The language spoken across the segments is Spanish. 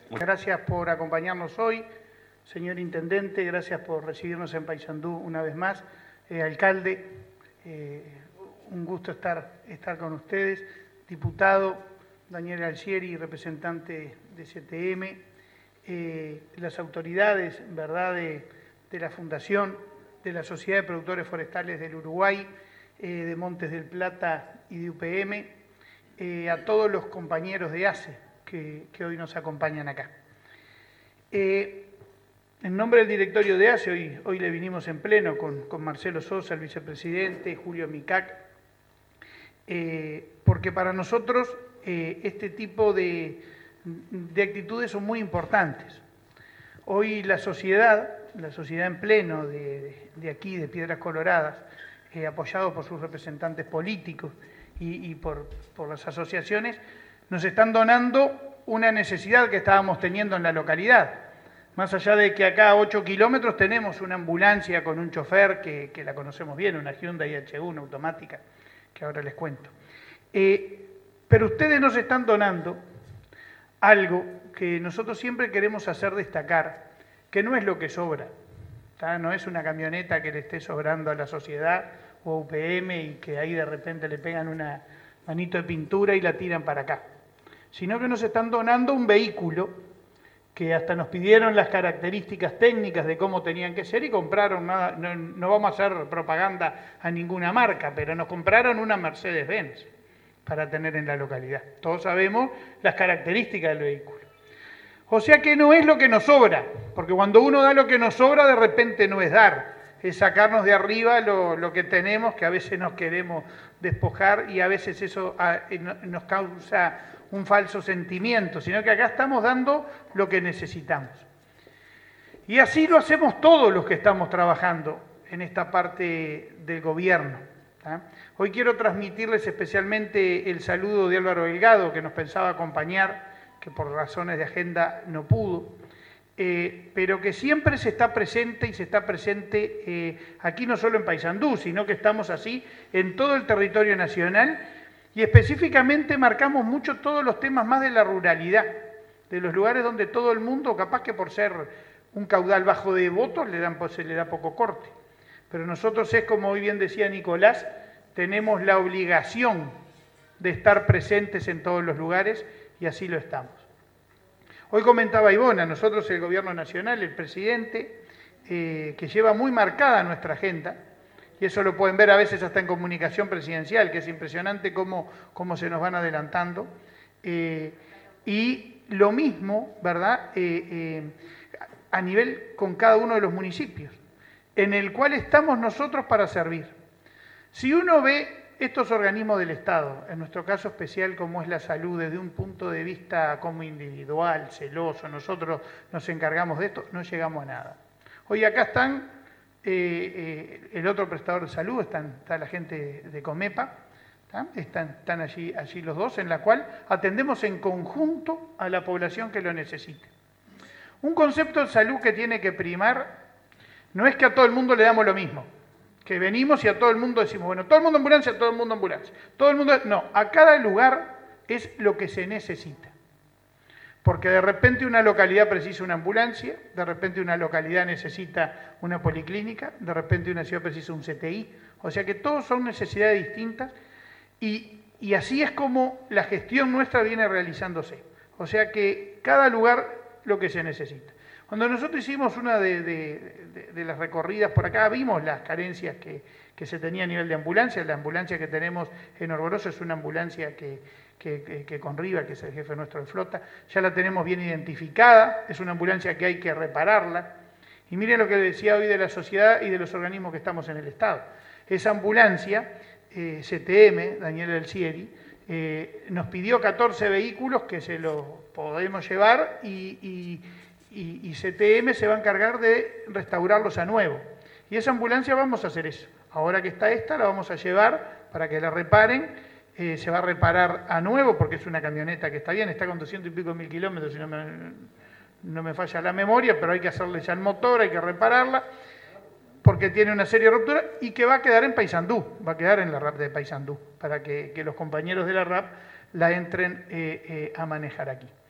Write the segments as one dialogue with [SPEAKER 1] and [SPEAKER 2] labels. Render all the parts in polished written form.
[SPEAKER 1] Gracias por acompañarnos hoy, señor Intendente, gracias por recibirnos en Paysandú una vez más. Alcalde, un gusto estar con ustedes. Diputado Daniel Alcieri, representante de CTM, las autoridades, ¿verdad?, de la Fundación, de la Sociedad de Productores Forestales del Uruguay, de Montes del Plata y de UPM, a todos los compañeros de ACE que hoy nos acompañan acá. En nombre del directorio de ACE, hoy le vinimos en pleno con Marcelo Sosa, el vicepresidente, Julio Micac, porque para nosotros este tipo de actitudes son muy importantes. Hoy la sociedad en pleno de aquí, de Piedras Coloradas, apoyado por sus representantes políticos y por las asociaciones, nos están donando una necesidad que estábamos teniendo en la localidad. Más allá de que acá a 8 kilómetros tenemos una ambulancia con un chofer que la conocemos bien, una Hyundai H1 automática, que ahora les cuento. Pero ustedes nos están donando algo que nosotros siempre queremos hacer destacar, que no es lo que sobra, ¿tá? No es una camioneta que le esté sobrando a la sociedad o a UPM y que ahí de repente le pegan una manito de pintura y la tiran para acá, sino que nos están donando un vehículo que hasta nos pidieron las características técnicas de cómo tenían que ser y compraron, no vamos a hacer propaganda a ninguna marca, pero nos compraron una Mercedes-Benz para tener en la localidad. Todos sabemos las características del vehículo. O sea que no es lo que nos sobra, porque cuando uno da lo que nos sobra, de repente no es dar, es sacarnos de arriba lo que tenemos, que a veces nos queremos despojar y a veces eso nos causa un falso sentimiento, sino que acá estamos dando lo que necesitamos. Y así lo hacemos todos los que estamos trabajando en esta parte del gobierno, ¿tá? Hoy quiero transmitirles especialmente el saludo de Álvaro Delgado, que nos pensaba acompañar, que por razones de agenda no pudo, pero que siempre se está presente y se está presente aquí no solo en Paysandú, sino que estamos así en todo el territorio nacional y específicamente marcamos mucho todos los temas más de la ruralidad, de los lugares donde todo el mundo, capaz que por ser un caudal bajo de votos, se le da poco corte. Pero nosotros es, como hoy bien decía Nicolás, tenemos la obligación de estar presentes en todos los lugares y así lo estamos. Hoy comentaba Ivona, nosotros el Gobierno Nacional, el presidente, que lleva muy marcada nuestra agenda, y eso lo pueden ver a veces hasta en comunicación presidencial, que es impresionante cómo se nos van adelantando, y lo mismo, ¿verdad?, a nivel con cada uno de los municipios, en el cual estamos nosotros para servir. Si uno ve estos organismos del Estado, en nuestro caso especial como es la salud, desde un punto de vista como individual, celoso, nosotros nos encargamos de esto, no llegamos a nada. Hoy acá están el otro prestador de salud, está la gente de Comepa, están allí los dos, en la cual atendemos en conjunto a la población que lo necesite. Un concepto de salud que tiene que primar no es que a todo el mundo le damos lo mismo, que venimos y a todo el mundo decimos, bueno, todo el mundo ambulancia, todo el mundo ambulancia. Todo el mundo, no, a cada lugar es lo que se necesita. Porque de repente una localidad precisa una ambulancia, de repente una localidad necesita una policlínica, de repente una ciudad precisa un CTI. O sea que todos son necesidades distintas y así es como la gestión nuestra viene realizándose. O sea que cada lugar lo que se necesita. Cuando nosotros hicimos una de las recorridas por acá, vimos las carencias que se tenía a nivel de ambulancia. La ambulancia que tenemos en Orgoroso es una ambulancia que con Riva, que es el jefe nuestro de flota, ya la tenemos bien identificada, es una ambulancia que hay que repararla. Y miren lo que decía hoy de la sociedad y de los organismos que estamos en el Estado. Esa ambulancia, CTM, Daniel Alcieri, nos pidió 14 vehículos que se los podemos llevar y CTM se va a encargar de restaurarlos a nuevo. Y esa ambulancia vamos a hacer eso. Ahora que está esta, la vamos a llevar para que la reparen. Se va a reparar a nuevo porque es una camioneta que está bien, está con 200 y pico mil kilómetros, si no me falla la memoria, pero hay que hacerle ya el motor, hay que repararla, porque tiene una serie de rupturas y que va a quedar en Paysandú, va a quedar en la RAP de Paysandú, para que los compañeros de la RAP la entren a manejar aquí.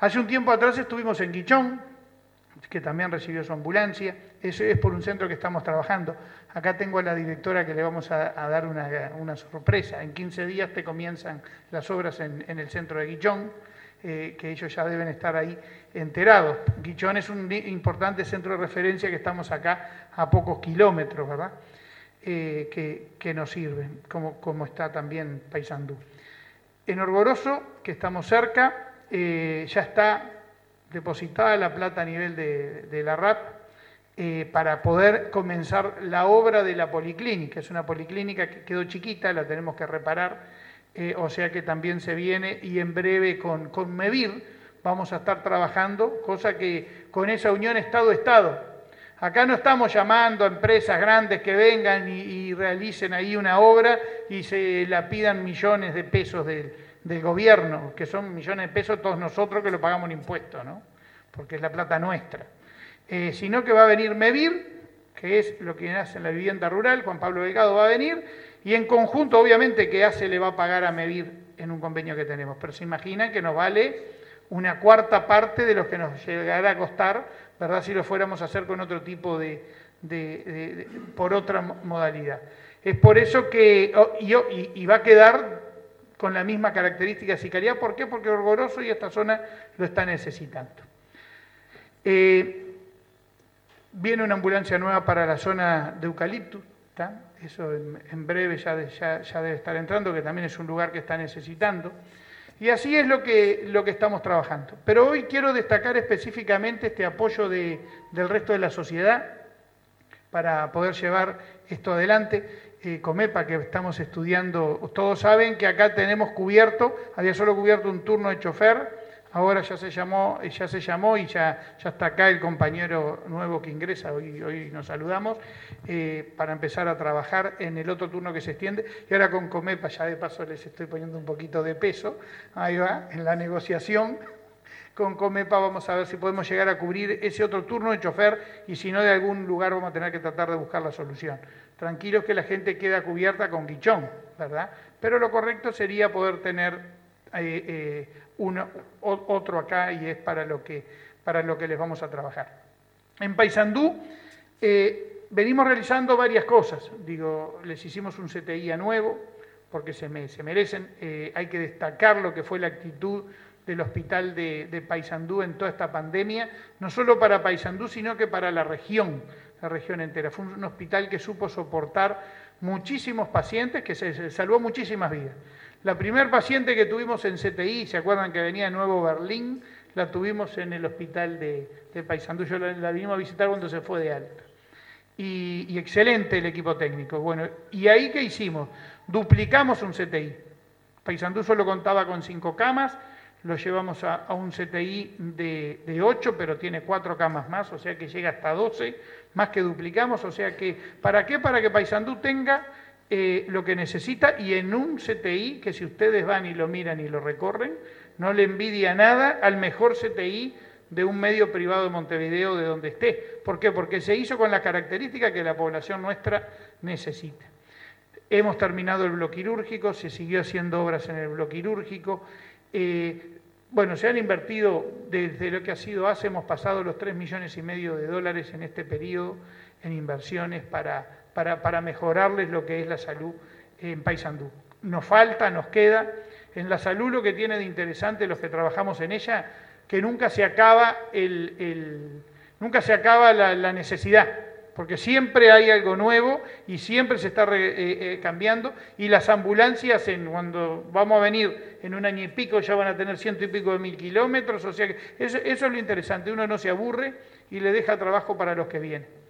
[SPEAKER 1] Hace un tiempo atrás estuvimos en Guichón, que también recibió su ambulancia. Eso es por un centro que estamos trabajando. Acá tengo a la directora que le vamos a dar una sorpresa. En 15 días te comienzan las obras en el centro de Guichón, que ellos ya deben estar ahí enterados. Guichón es un importante centro de referencia que estamos acá a pocos kilómetros, ¿verdad? Que nos sirven, como está también Paysandú. En Orgoroso, que estamos cerca, ya está depositada la plata a nivel de la RAP para poder comenzar la obra de la policlínica. Es una policlínica que quedó chiquita, la tenemos que reparar, o sea que también se viene, y en breve con MEVIR vamos a estar trabajando, cosa que con esa unión Estado-Estado. Acá no estamos llamando a empresas grandes que vengan y realicen ahí una obra y se la pidan millones de pesos del gobierno, que son millones de pesos todos nosotros que lo pagamos en impuestos, ¿no? Porque es la plata nuestra. Sino que va a venir MEVIR, que es lo que hace en la vivienda rural, Juan Pablo Delgado va a venir, y en conjunto, obviamente, que ACE le va a pagar a MEVIR en un convenio que tenemos, pero se imaginan que nos vale una cuarta parte de lo que nos llegará a costar, ¿verdad?, si lo fuéramos a hacer con otro tipo por otra modalidad. Es por eso que, y va a quedar con la misma característica de calidad. ¿Por qué? Porque Orgoroso y esta zona lo está necesitando. Viene una ambulancia nueva para la zona de Eucaliptus, ¿está? Eso en breve ya debe estar entrando, que también es un lugar que está necesitando. Y así es lo que estamos trabajando. Pero hoy quiero destacar específicamente este apoyo del resto de la sociedad para poder llevar esto adelante. Comepa, que estamos estudiando, todos saben que acá tenemos cubierto, había solo cubierto un turno de chofer, ahora ya se llamó y ya está acá el compañero nuevo que ingresa, hoy nos saludamos, para empezar a trabajar en el otro turno que se extiende. Y ahora con Comepa, ya de paso les estoy poniendo un poquito de peso, ahí va, en la negociación. Con Comepa vamos a ver si podemos llegar a cubrir ese otro turno de chofer, y si no, de algún lugar vamos a tener que tratar de buscar la solución. Tranquilos que la gente queda cubierta con Guichón, ¿verdad? Pero lo correcto sería poder tener otro acá, y es para lo que les vamos a trabajar. En Paysandú venimos realizando varias cosas. Les hicimos un CTI a nuevo, porque se merecen. Hay que destacar lo que fue la actitud del hospital de Paysandú en toda esta pandemia, no solo para Paysandú, sino que para la región entera. Fue un hospital que supo soportar muchísimos pacientes, que se salvó muchísimas vidas. La primer paciente que tuvimos en CTI, ¿se acuerdan que venía de Nuevo Berlín? La tuvimos en el hospital de Paysandú. Yo la vinimos a visitar cuando se fue de alta. Y excelente el equipo técnico. Bueno, ¿y ahí qué hicimos? Duplicamos un CTI. Paysandú solo contaba con 5 camas, lo llevamos a un CTI de 8, pero tiene 4 camas más, o sea que llega hasta 12, más que duplicamos. O sea que, ¿para qué? Para que Paysandú tenga lo que necesita, y en un CTI que, si ustedes van y lo miran y lo recorren, no le envidia nada al mejor CTI de un medio privado de Montevideo, de donde esté. ¿Por qué? Porque se hizo con las características que la población nuestra necesita. Hemos terminado el bloque quirúrgico, se siguió haciendo obras en el bloque quirúrgico. Bueno, se han invertido, desde lo que ha sido ACE, hemos pasado los $3,5 millones de dólares en este periodo en inversiones para mejorarles lo que es la salud en Paysandú. Nos falta, nos queda. En la salud lo que tiene de interesante los que trabajamos en ella, que nunca se acaba la necesidad, porque siempre hay algo nuevo y siempre se está cambiando, y las ambulancias, cuando vamos a venir en un año y pico, ya van a tener 100 y pico de 1000 kilómetros, o sea que eso es lo interesante, uno no se aburre y le deja trabajo para los que vienen.